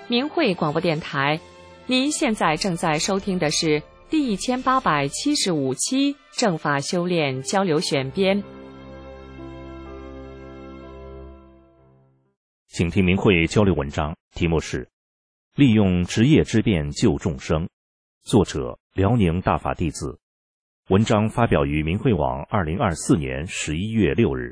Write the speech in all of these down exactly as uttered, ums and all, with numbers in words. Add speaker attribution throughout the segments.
Speaker 1: 明慧广播电台，您现在正在收听的是第一千八百七十五期正法修炼交流选编。
Speaker 2: 请听明慧交流文章，题目是《利用职业之便救众生》，作者辽宁大法弟子。文章发表于明慧网二零二四年十一月六日。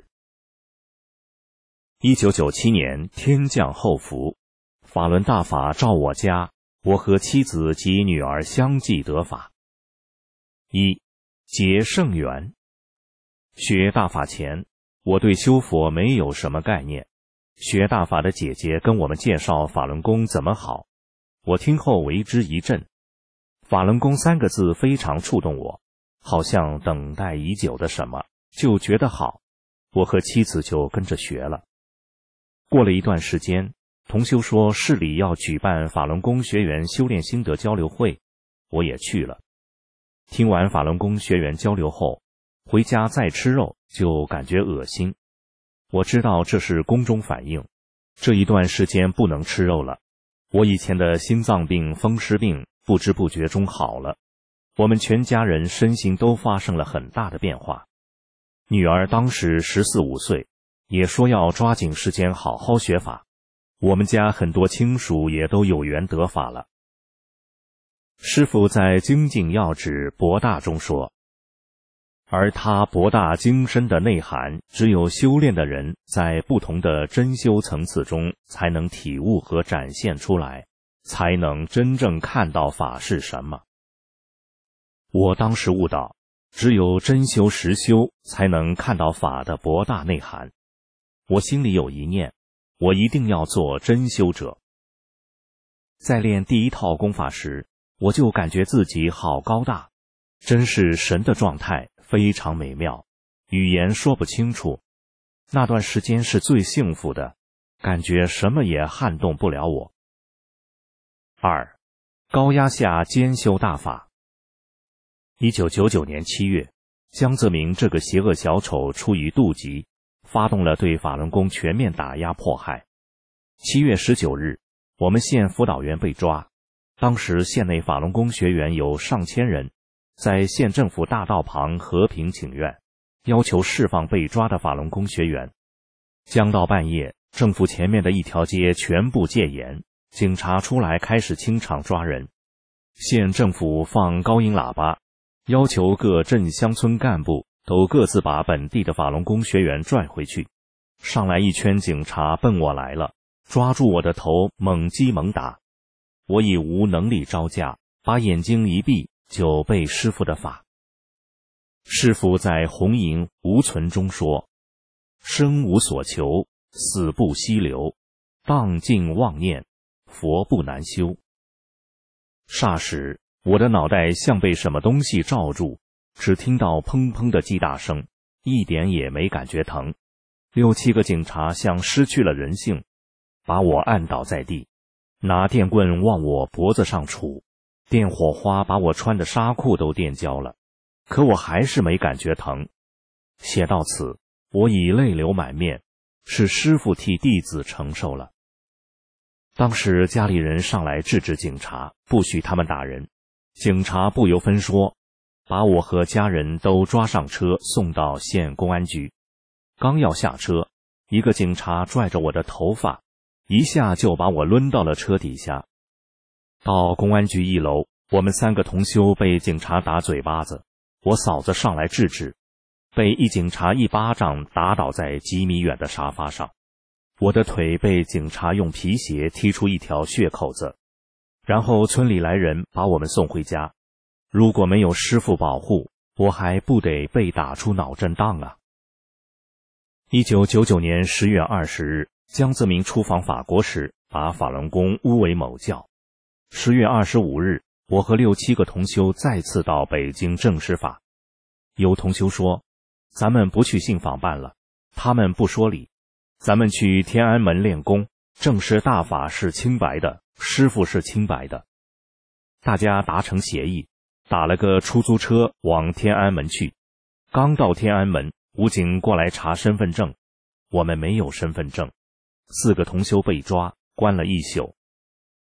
Speaker 2: 一九九七年天降厚福，法轮大法照我家，我和妻子及女儿相继得法。一、结圣缘。学大法前，我对修佛没有什么概念。学大法的姐姐跟我们介绍法轮功怎么好，我听后为之一振。法轮功三个字非常触动我，好像等待已久的什么，就觉得好，我和妻子就跟着学了。过了一段时间，同修说市里要举办法轮功学员修炼心得交流会，我也去了。听完法轮功学员交流后，回家再吃肉就感觉恶心。我知道这是宫中反应，这一段时间不能吃肉了。我以前的心脏病、风湿病不知不觉中好了，我们全家人身心都发生了很大的变化。女儿当时十四五岁，也说要抓紧时间好好学法。我们家很多亲属也都有缘得法了。师父在精进要旨博大中说，而他博大精深的内涵，只有修炼的人在不同的真修层次中才能体悟和展现出来，才能真正看到法是什么。我当时悟到，只有真修实修才能看到法的博大内涵。我心里有一念，我一定要做真修者。在练第一套功法时，我就感觉自己好高大，真是神的状态，非常美妙，语言说不清楚。那段时间是最幸福的，感觉什么也撼动不了我。二、高压下兼修大法。一九九九年七月，江泽民这个邪恶小丑出于妒忌，发动了对法轮功全面打压迫害。七月十九日，我们县辅导员被抓，当时县内法轮功学员有上千人，在县政府大道旁和平请愿，要求释放被抓的法轮功学员。将到半夜，政府前面的一条街全部戒严，警察出来开始清场抓人。县政府放高音喇叭，要求各镇乡村干部都各自把本地的法轮功学员拽回去。上来一圈警察奔我来了，抓住我的头猛击猛打。我已无能力招架，把眼睛一闭，就被师父的法。师父在红影无存中说，生无所求，死不息留，荡尽妄念，佛不难修。霎时我的脑袋像被什么东西罩住，只听到砰砰的击打声，一点也没感觉疼。六七个警察像失去了人性，把我按倒在地，拿电棍往我脖子上杵，电火花把我穿的纱裤都电焦了，可我还是没感觉疼。写到此，我已泪流满面，是师父替弟子承受了。当时家里人上来制止警察，不许他们打人。警察不由分说，把我和家人都抓上车送到县公安局。刚要下车，一个警察拽着我的头发，一下就把我抡到了车底下。到公安局一楼，我们三个同修被警察打嘴巴子，我嫂子上来制止，被一警察一巴掌打倒在几米远的沙发上。我的腿被警察用皮鞋踢出一条血口子，然后村里来人把我们送回家。如果没有师父保护，我还不得被打出脑震荡啊。一九九九年十月二十日，江泽民出访法国时，把法轮功污为某教。十月二十五日，我和六七个同修再次到北京证实法。有同修说，咱们不去信访办了，他们不说理，咱们去天安门练功，证实大法是清白的，师父是清白的。大家达成协议，打了个出租车往天安门去。刚到天安门，武警过来查身份证，我们没有身份证。四个同修被抓，关了一宿。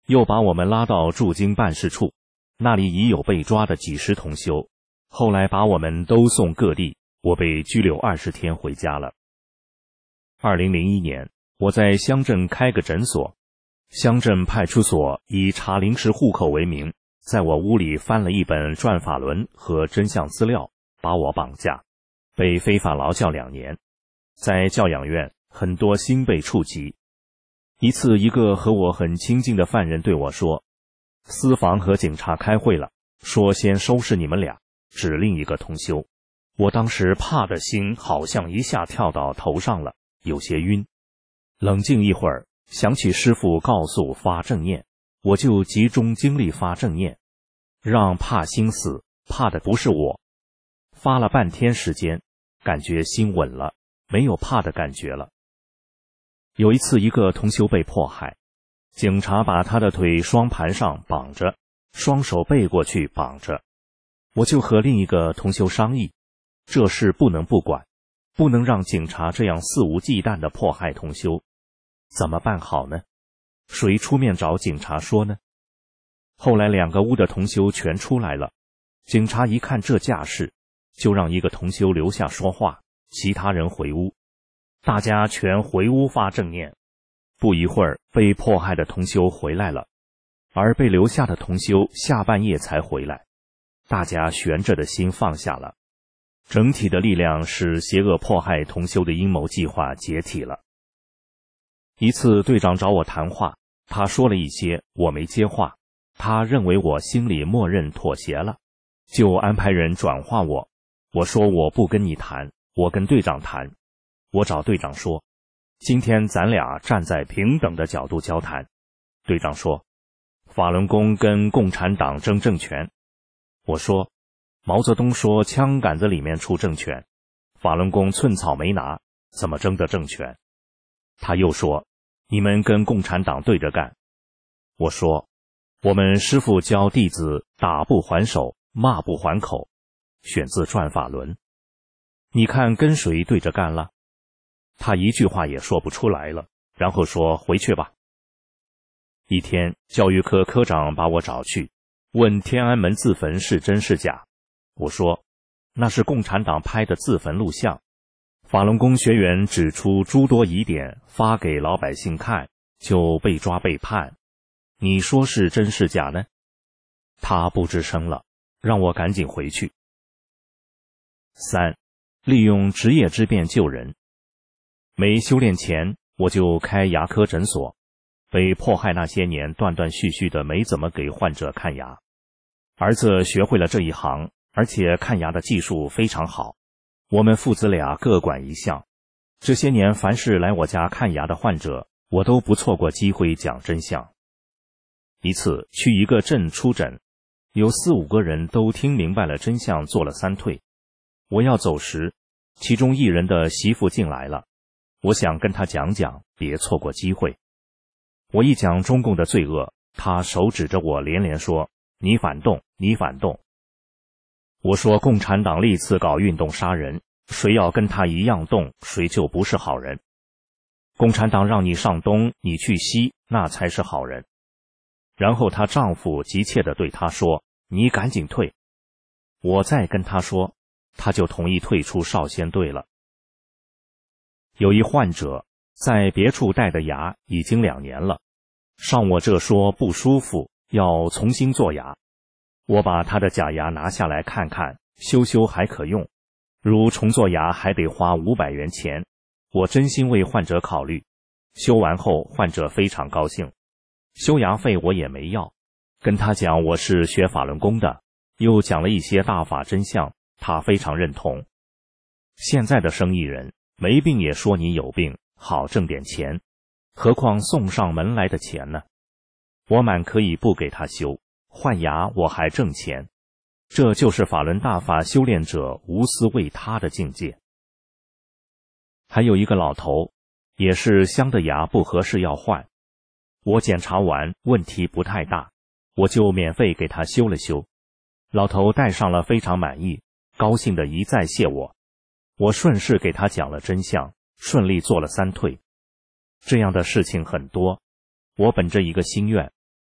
Speaker 2: 又把我们拉到驻京办事处，那里已有被抓的几十同修，后来把我们都送各地，我被拘留二十天回家了。二零零一年，我在乡镇开个诊所，乡镇派出所以查临时户口为名，在我屋里翻了一本转法轮和真相资料，把我绑架，被非法劳教两年。在教养院，很多心被触及。一次，一个和我很亲近的犯人对我说，司房和警察开会了，说先收拾你们俩，指另一个同修。我当时怕的心好像一下跳到头上了，有些晕。冷静一会儿，想起师父告诉发正念，我就集中精力发正念，让怕心死，怕的不是我。发了半天时间，感觉心稳了，没有怕的感觉了。有一次，一个同修被迫害，警察把他的腿双盘上绑着，双手背过去绑着。我就和另一个同修商议，这事不能不管，不能让警察这样肆无忌惮地迫害同修，怎么办好呢？谁出面找警察说呢？后来两个屋的同修全出来了，警察一看这架势，就让一个同修留下说话，其他人回屋。大家全回屋发正念。不一会儿，被迫害的同修回来了，而被留下的同修下半夜才回来。大家悬着的心放下了，整体的力量使邪恶迫害同修的阴谋计划解体了。一次，队长找我谈话，他说了一些，我没接话，他认为我心里默认妥协了，就安排人转化我。我说我不跟你谈，我跟队长谈。我找队长说，今天咱俩站在平等的角度交谈。队长说，法轮功跟共产党争政权。我说，毛泽东说枪杆子里面出政权，法轮功寸草没拿，怎么争得政权？他又说，你们跟共产党对着干。我说，我们师父教弟子打不还手，骂不还口，选自转法轮。你看跟谁对着干了？他一句话也说不出来了，然后说回去吧。一天，教育科科长把我找去，问天安门自焚是真是假。我说，那是共产党拍的自焚录像，法轮功学员指出诸多疑点，发给老百姓看，就被抓被判。你说是真是假呢？他不吱声了，让我赶紧回去。三，利用职业之便救人。没修炼前，我就开牙科诊所，被迫害那些年断断续续的没怎么给患者看牙。儿子学会了这一行，而且看牙的技术非常好，我们父子俩各管一项。这些年凡是来我家看牙的患者，我都不错过机会讲真相。一次去一个镇出诊，有四五个人都听明白了真相，做了三退。我要走时，其中一人的媳妇进来了，我想跟他讲讲，别错过机会。我一讲中共的罪恶，他手指着我连连说，你反动，你反动。我说共产党历次搞运动杀人，谁要跟他一样动，谁就不是好人。共产党让你上东，你去西，那才是好人。然后她丈夫急切地对她说，你赶紧退。我再跟她说，她就同意退出少先队了。有一患者在别处戴的牙已经两年了，上我这说不舒服，要重新做牙。我把他的假牙拿下来看看，修修还可用，如重做牙还得花五百元钱。我真心为患者考虑，修完后患者非常高兴，修牙费我也没要，跟他讲我是学法轮功的，又讲了一些大法真相，他非常认同。现在的生意人没病也说你有病，好挣点钱，何况送上门来的钱呢？我满可以不给他修，换牙我还挣钱，这就是法轮大法修炼者无私为他的境界。还有一个老头，也是镶的牙不合适要换，我检查完问题不太大，我就免费给他修了修。老头戴上了非常满意，高兴地一再谢我。我顺势给他讲了真相，顺利做了三退。这样的事情很多，我本着一个心愿，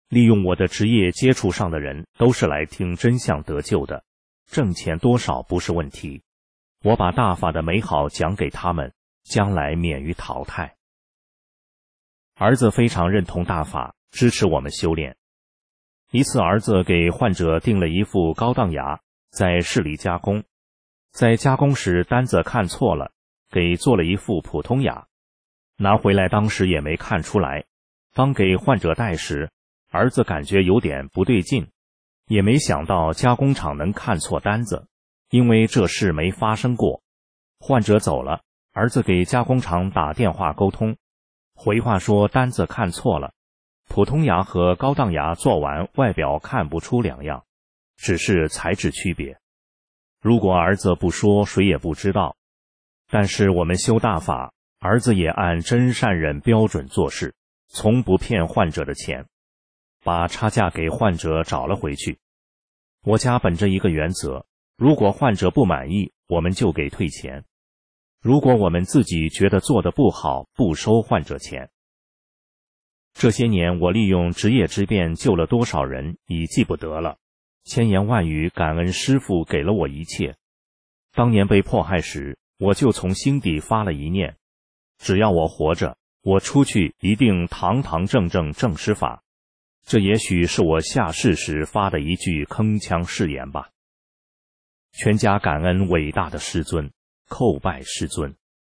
Speaker 2: 利用我的职业接触上的人都是来听真相得救的，挣钱多少不是问题。我把大法的美好讲给他们，将来免于淘汰。儿子非常认同大法，支持我们修炼。一次儿子给患者订了一副高档牙，在市里加工，在加工时单子看错了，给做了一副普通牙，拿回来当时也没看出来，当给患者戴时，儿子感觉有点不对劲，也没想到加工厂能看错单子，因为这事没发生过。患者走了，儿子给加工厂打电话沟通，回话说单子看错了，普通牙和高档牙做完外表看不出两样，只是材质区别。如果儿子不说，谁也不知道。但是我们修大法，儿子也按真善忍标准做事，从不骗患者的钱，把差价给患者找了回去。我家本着一个原则，如果患者不满意，我们就给退钱。如果我们自己觉得做得不好，不收患者钱。这些年我利用职业之便救了多少人已记不得了，千言万语感恩师父给了我一切。当年被迫害时，我就从心底发了一念，只要我活着，我出去一定堂堂正正正师法。这也许是我下世时发的一句铿锵誓言吧。全家感恩伟大的师尊，叩拜师尊。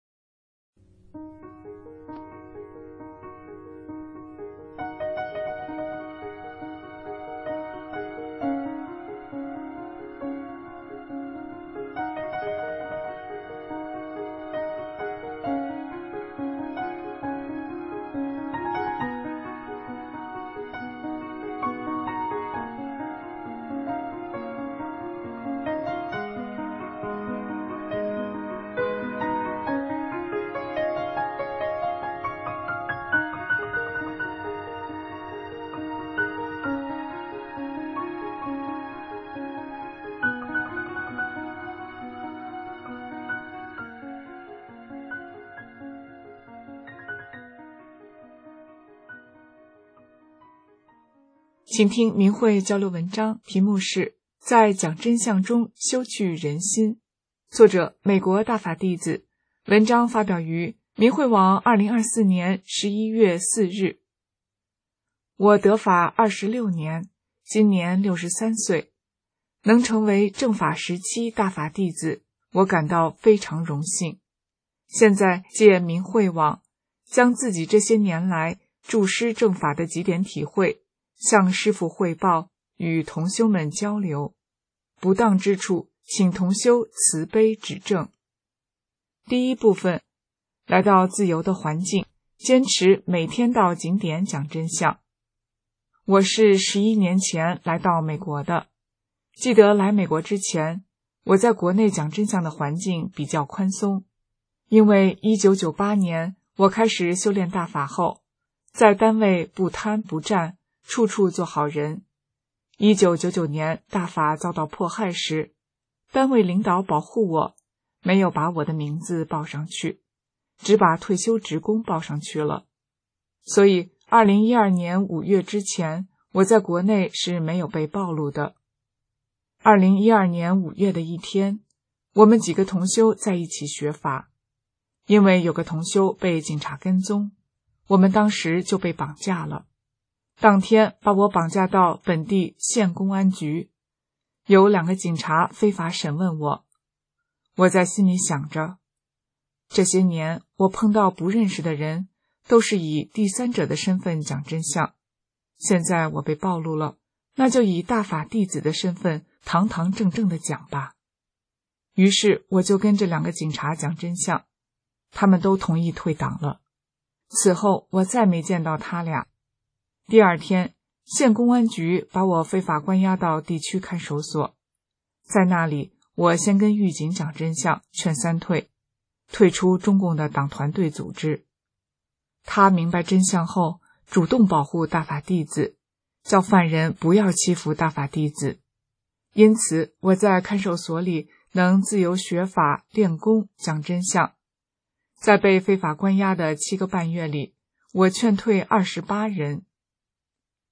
Speaker 3: 请听明慧交流文章，题目是在讲真相中修去人心，作者美国大法弟子，文章发表于明慧网二零二四年十一月四日。我得法二十六年，今年六十三岁，能成为正法时期大法弟子，我感到非常荣幸。现在借明慧网，将自己这些年来注师正法的几点体会向师父汇报，与同修们交流，不当之处请同修慈悲指正。第一部分，来到自由的环境，坚持每天到景点讲真相。我是十一年前来到美国的，记得来美国之前，我在国内讲真相的环境比较宽松，因为一九九八年我开始修炼大法后，在单位不贪不占，处处做好人。一九九九年大法遭到迫害时，单位领导保护我，没有把我的名字报上去，只把退休职工报上去了。所以二零一二年五月之前，我在国内是没有被暴露的。二零一二年五月的一天，我们几个同修在一起学法，因为有个同修被警察跟踪，我们当时就被绑架了。当天把我绑架到本地县公安局，有两个警察非法审问我。我在心里想着，这些年我碰到不认识的人，都是以第三者的身份讲真相，现在我被暴露了，那就以大法弟子的身份堂堂正正的讲吧。于是我就跟这两个警察讲真相，他们都同意退党了。此后我再没见到他俩。第二天，县公安局把我非法关押到地区看守所，在那里我先跟狱警讲真相，劝三退，退出中共的党团队组织。他明白真相后，主动保护大法弟子，叫犯人不要欺负大法弟子。因此我在看守所里能自由学法、练功、讲真相。在被非法关押的七个半月里，我劝退二十八人。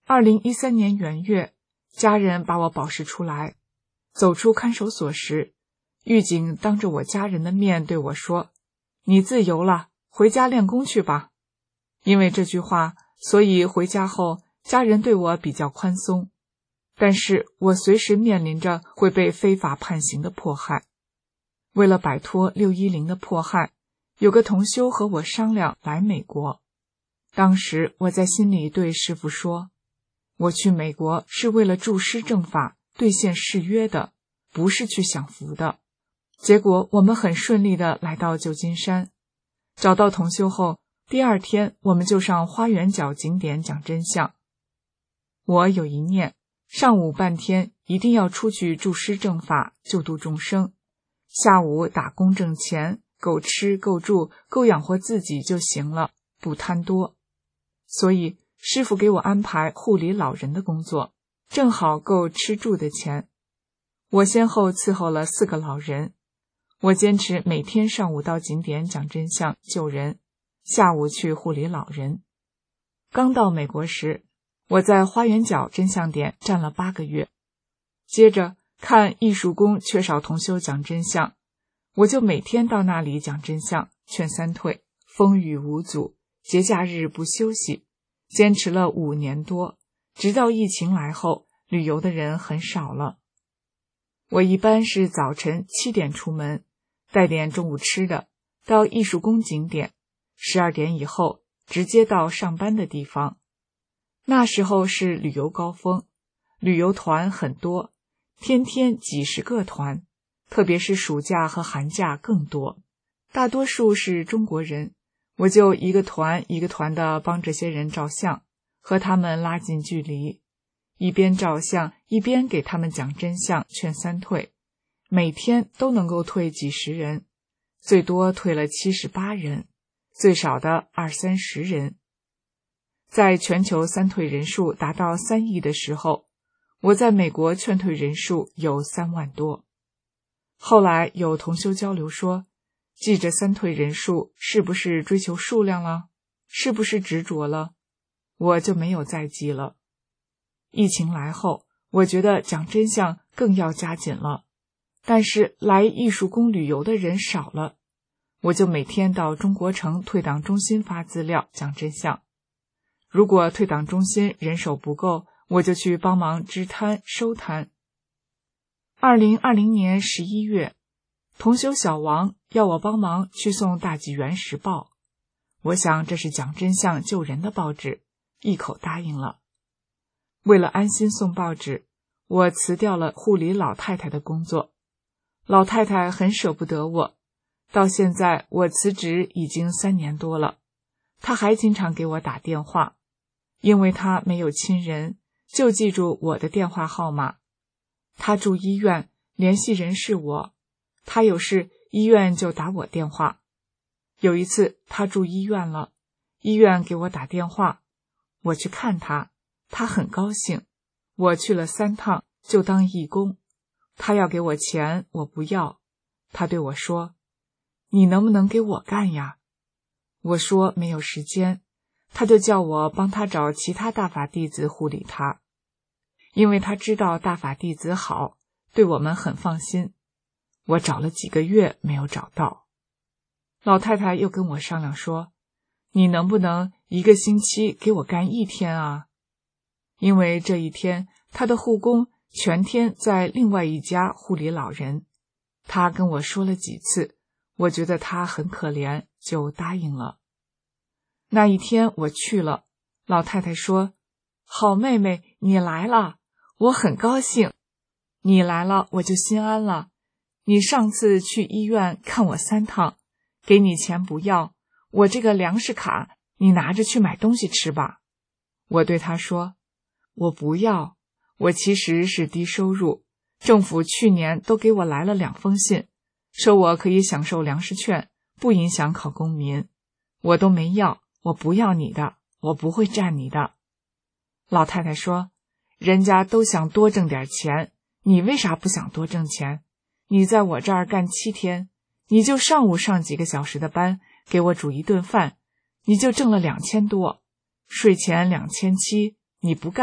Speaker 3: 二零一三年元月，家人把我保释出来，走出看守所时，狱警当着我家人的面对我说：“你自由了，回家练功去吧。”因为这句话，所以回家后家人对我比较宽松，但是我随时面临着会被非法判刑的迫害。为了摆脱六一零的迫害，有个同修和我商量来美国。当时我在心里对师父说，我去美国是为了助师正法，兑现誓约的，不是去享福的。结果我们很顺利地来到旧金山，找到同修后，第二天我们就上花园角景点讲真相。我有一念，上午半天一定要出去助师正法，救度众生，下午打工挣钱，够吃够住够养活自己就行了，不贪多。所以师父给我安排护理老人的工作，正好够吃住的钱。我先后伺候了四个老人，我坚持每天上午到景点讲真相救人，下午去护理老人。刚到美国时，我在花园角真相点站了八个月，接着看艺术宫缺少同修讲真相，我就每天到那里讲真相，劝三退，风雨无阻，节假日不休息，坚持了五年多，直到疫情来后，旅游的人很少了。我一般是早晨七点出门，带点中午吃的，到艺术宫景点，十二点以后直接到上班的地方。那时候是旅游高峰，旅游团很多，天天几十个团，特别是暑假和寒假更多，大多数是中国人，我就一个团一个团的帮这些人照相，和他们拉近距离，一边照相一边给他们讲真相，劝三退，每天都能够退几十人，最多退了七十八人，最少的二三十人。在全球三退人数达到三亿的时候，我在美国劝退人数有三万多。后来有同修交流说，记着三退人数是不是追求数量了？是不是执着了？我就没有再记了。疫情来后，我觉得讲真相更要加紧了，但是来艺术宫旅游的人少了，我就每天到中国城退档中心发资料讲真相。如果退档中心人手不够，我就去帮忙支摊收摊。二零二零年十一月，同修小王要我帮忙去送大纪元时报，我想这是讲真相救人的报纸，一口答应了。为了安心送报纸，我辞掉了护理老太太的工作。老太太很舍不得我，到现在我辞职已经三年多了，她还经常给我打电话，因为她没有亲人，就记住我的电话号码。她住医院，联系人是我，她有事医院就打我电话。有一次她住医院了，医院给我打电话，我去看她，她很高兴，我去了三趟，就当义工。她要给我钱，我不要。她对我说，你能不能给我干呀？我说没有时间，她就叫我帮她找其他大法弟子护理她，因为她知道大法弟子好，对我们很放心。我找了几个月没有找到。老太太又跟我商量说，你能不能一个星期给我干一天啊？因为这一天她的护工全天在另外一家护理老人，她跟我说了几次，我觉得她很可怜，就答应了。那一天我去了，老太太说，好妹妹，你来了，我很高兴，你来了我就心安了。你上次去医院看我三趟，给你钱不要，我这个粮食卡你拿着去买东西吃吧。我对她说，我不要，我其实是低收入，政府去年都给我来了两封信，说我可以享受粮食券，不影响考公民，我都没要，我不要你的，我不会占你的。老太太说，人家都想多挣点钱，你为啥不想多挣钱？你在我这儿干七天，你就上午上几个小时的班，给我煮一顿饭，你就挣了两千多，税前两千七，你不干，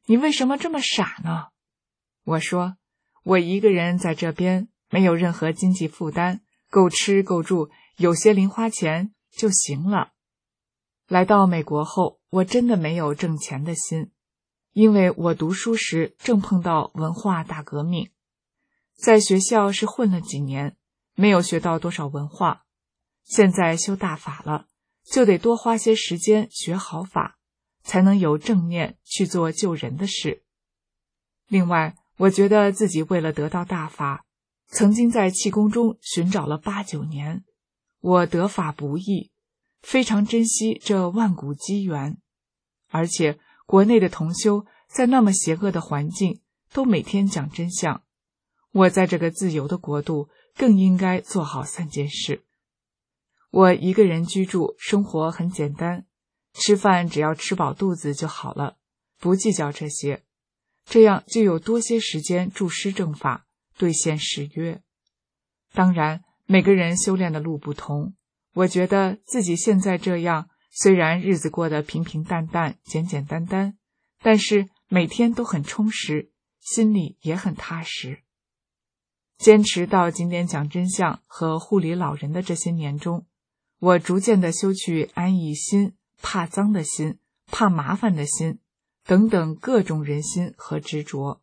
Speaker 3: 你为什么这么傻呢？我说，我一个人在这边，没有任何经济负担，够吃够住，有些零花钱就行了。来到美国后，我真的没有挣钱的心，因为我读书时正碰到文化大革命，在学校是混了几年，没有学到多少文化，现在修大法了，就得多花些时间学好法，才能有正念去做救人的事。另外，我觉得自己为了得到大法，曾经在气功中寻找了八九年，我得法不易，非常珍惜这万古机缘。而且国内的同修在那么邪恶的环境都每天讲真相，我在这个自由的国度更应该做好三件事。我一个人居住，生活很简单，吃饭只要吃饱肚子就好了，不计较这些，这样就有多些时间助施正法，兑现誓约。当然，每个人修炼的路不同，我觉得自己现在这样，虽然日子过得平平淡淡、简简单单，但是每天都很充实，心里也很踏实。坚持到景点讲真相和护理老人的这些年中，我逐渐地修去安逸心、怕脏的心、怕麻烦的心等等各种人心和执着。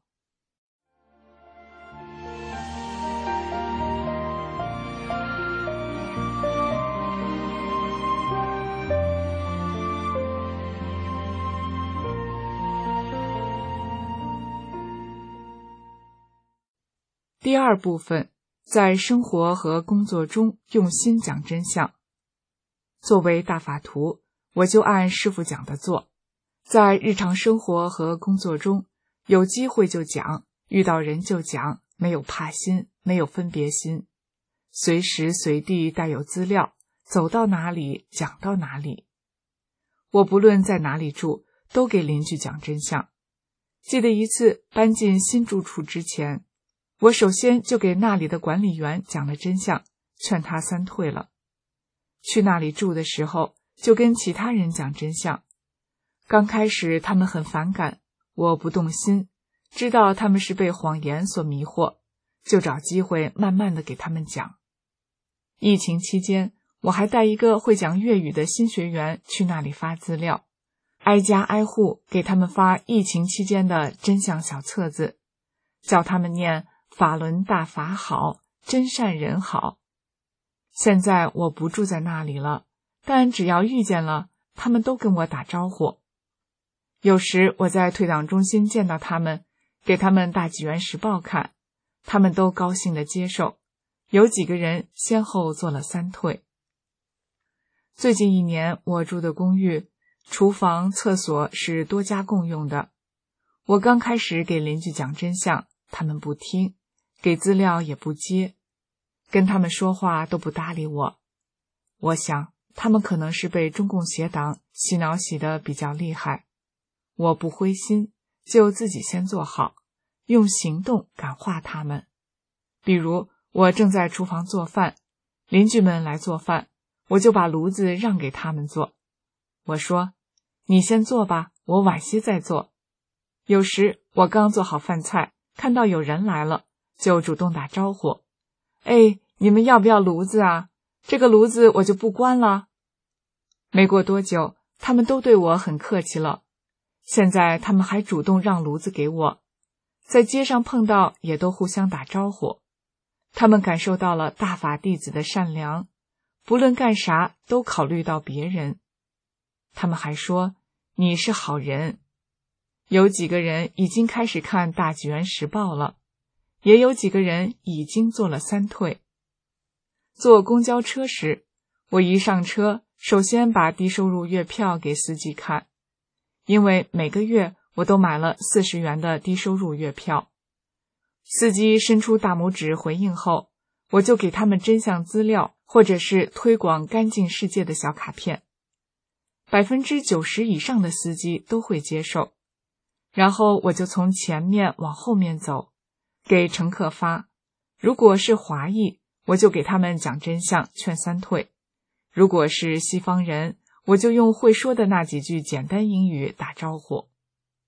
Speaker 3: 第二部分，在生活和工作中用心讲真相。作为大法徒，我就按师父讲的做，在日常生活和工作中，有机会就讲，遇到人就讲，没有怕心，没有分别心，随时随地带有资料，走到哪里讲到哪里。我不论在哪里住，都给邻居讲真相。记得一次搬进新住处之前，我首先就给那里的管理员讲了真相，劝他三退了。去那里住的时候，就跟其他人讲真相。刚开始他们很反感，我不动心，知道他们是被谎言所迷惑，就找机会慢慢的给他们讲。疫情期间，我还带一个会讲粤语的新学员去那里发资料，挨家挨户给他们发疫情期间的真相小册子，叫他们念法轮大法好，真善人好。现在我不住在那里了，但只要遇见了，他们都跟我打招呼。有时我在退党中心见到他们，给他们大纪元时报看，他们都高兴地接受，有几个人先后做了三退。最近一年，我住的公寓，厨房、厕所是多家共用的。我刚开始给邻居讲真相，他们不听，给资料也不接，跟他们说话都不搭理我。我想他们可能是被中共邪党洗脑洗得比较厉害。我不灰心，就自己先做好，用行动感化他们。比如我正在厨房做饭，邻居们来做饭，我就把炉子让给他们做。我说，你先做吧，我晚些再做。有时我刚做好饭菜，看到有人来了，就主动打招呼，哎，你们要不要炉子啊？这个炉子我就不关了。没过多久，他们都对我很客气了。现在他们还主动让炉子给我，在街上碰到也都互相打招呼。他们感受到了大法弟子的善良，不论干啥都考虑到别人。他们还说，你是好人。有几个人已经开始看大纪元时报了，也有几个人已经做了三退。坐公交车时，我一上车，首先把低收入月票给司机看，因为每个月我都买了四十元的低收入月票。司机伸出大拇指回应后，我就给他们真相资料或者是推广干净世界的小卡片。百分之九十以上的司机都会接受。然后我就从前面往后面走，给乘客发。如果是华裔，我就给他们讲真相，劝三退。如果是西方人，我就用会说的那几句简单英语打招呼。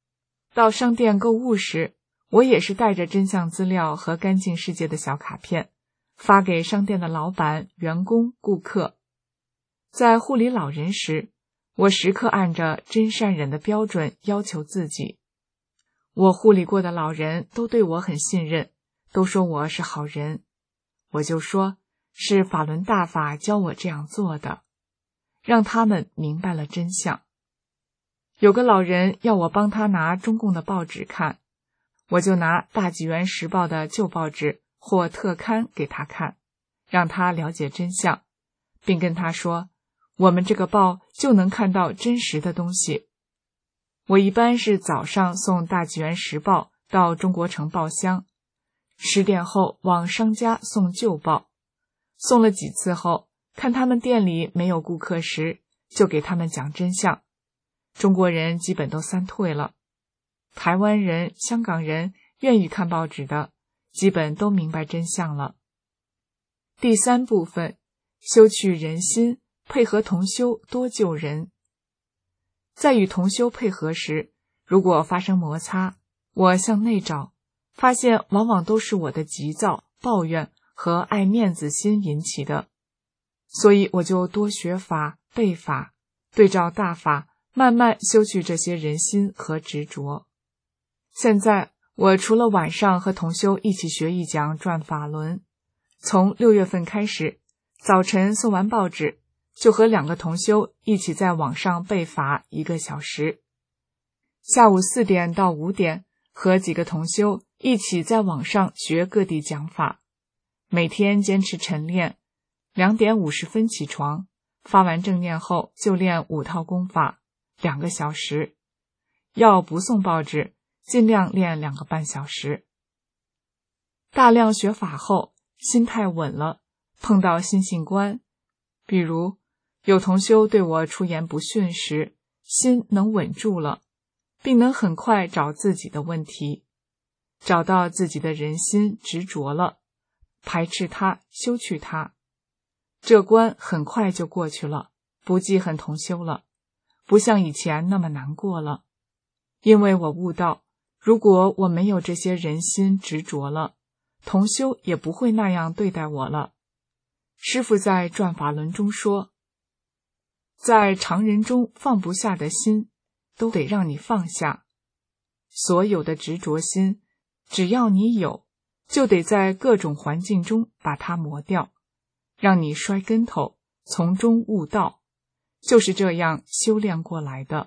Speaker 3: 到商店购物时，我也是带着真相资料和干净世界的小卡片，发给商店的老板、员工、顾客。在护理老人时，我时刻按着真善忍的标准要求自己。我护理过的老人都对我很信任，都说我是好人。我就说，是法轮大法教我这样做的，让他们明白了真相。有个老人要我帮他拿中共的报纸看，我就拿《大纪元时报》的旧报纸或特刊给他看，让他了解真相，并跟他说，我们这个报就能看到真实的东西。我一般是早上送《大纪元时报》到中国城报箱，十点后往商家送旧报。送了几次后，看他们店里没有顾客时，就给他们讲真相。中国人基本都散退了，台湾人、香港人愿意看报纸的，基本都明白真相了。第三部分，修去人心，配合同修多救人。在与同修配合时，如果发生摩擦，我向内找，发现往往都是我的急躁、抱怨和爱面子心引起的，所以我就多学法、背法，对照大法，慢慢修去这些人心和执着。现在我除了晚上和同修一起学一讲转法轮，从六月份开始，早晨送完报纸，就和两个同修一起在网上背法一个小时。下午四点到五点，和几个同修一起在网上学各地讲法。每天坚持晨练，两点五十分起床，发完正念后就练五套功法，两个小时。要不送报纸，尽量练两个半小时。大量学法后，心态稳了，碰到心性关，比如有同修对我出言不逊时，心能稳住了，并能很快找自己的问题，找到自己的人心执着了，排斥它，修去它，这关很快就过去了，不记恨同修了，不像以前那么难过了。因为我悟到，如果我没有这些人心执着了，同修也不会那样对待我了。师父在转法轮中说，在常人中放不下的心，都得让你放下。所有的执着心，只要你有，就得在各种环境中把它磨掉，让你摔跟头，从中悟道，就是这样修炼过来的。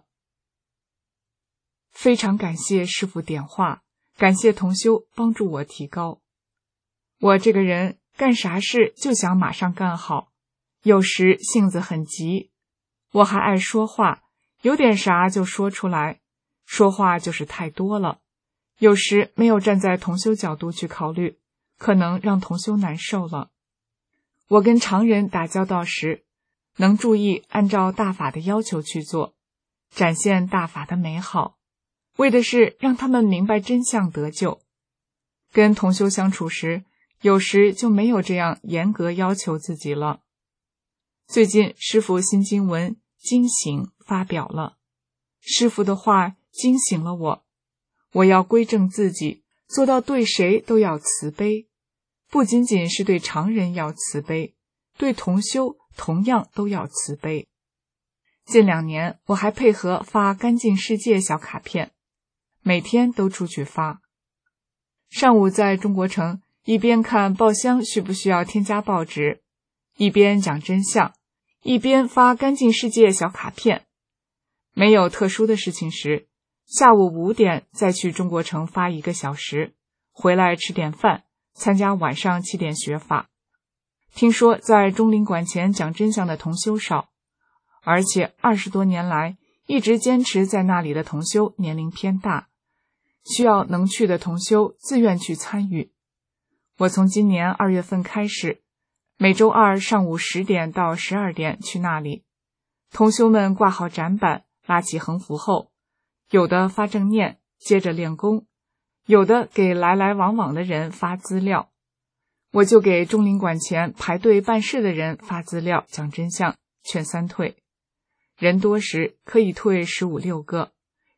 Speaker 3: 非常感谢师父点化，感谢同修帮助我提高。我这个人干啥事就想马上干好，有时性子很急，我还爱说话，有点啥就说出来，说话就是太多了，有时没有站在同修角度去考虑，可能让同修难受了。我跟常人打交道时，能注意按照大法的要求去做，展现大法的美好，为的是让他们明白真相得救。跟同修相处时，有时就没有这样严格要求自己了。最近师父新经文惊醒发表了，师父的话惊醒了我，我要归正自己，做到对谁都要慈悲，不仅仅是对常人要慈悲，对同修同样都要慈悲。近两年我还配合发干净世界小卡片，每天都出去发。上午在中国城，一边看报箱需不需要添加报纸，一边讲真相，一边发干净世界小卡片。没有特殊的事情时，下午五点再去中国城发一个小时，回来吃点饭，参加晚上七点学法。听说在中领馆前讲真相的同修少，而且二十多年来一直坚持在那里的同修年龄偏大，需要能去的同修自愿去参与。我从今年二月份开始，每周二上午十点到十二点去那里。同修们挂好展板，拉起横幅后，有的发正念，接着练功，有的给来来往往的人发资料。我就给中领馆前排队办事的人发资料，讲真相，劝三退。人多时可以退十五六个，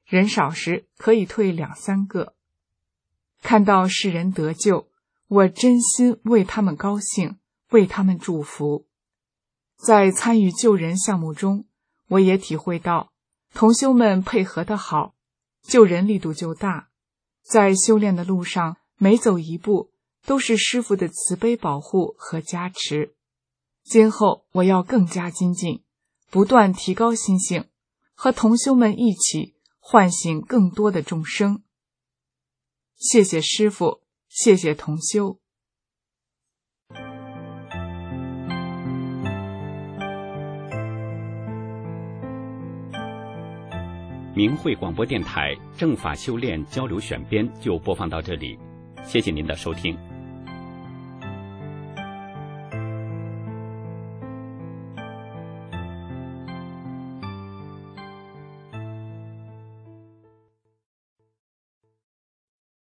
Speaker 3: 人少时可以退两三个。看到世人得救，我真心为他们高兴，为他们祝福。在参与救人项目中，我也体会到同修们配合得好，救人力度就大。在修炼的路上，每走一步都是师父的慈悲保护和加持。今后我要更加精进，不断提高心性，和同修们一起唤醒更多的众生。谢谢师父，谢谢同修。
Speaker 4: 明慧广播电台正法修炼交流选编就播放到这里，谢谢您的收听。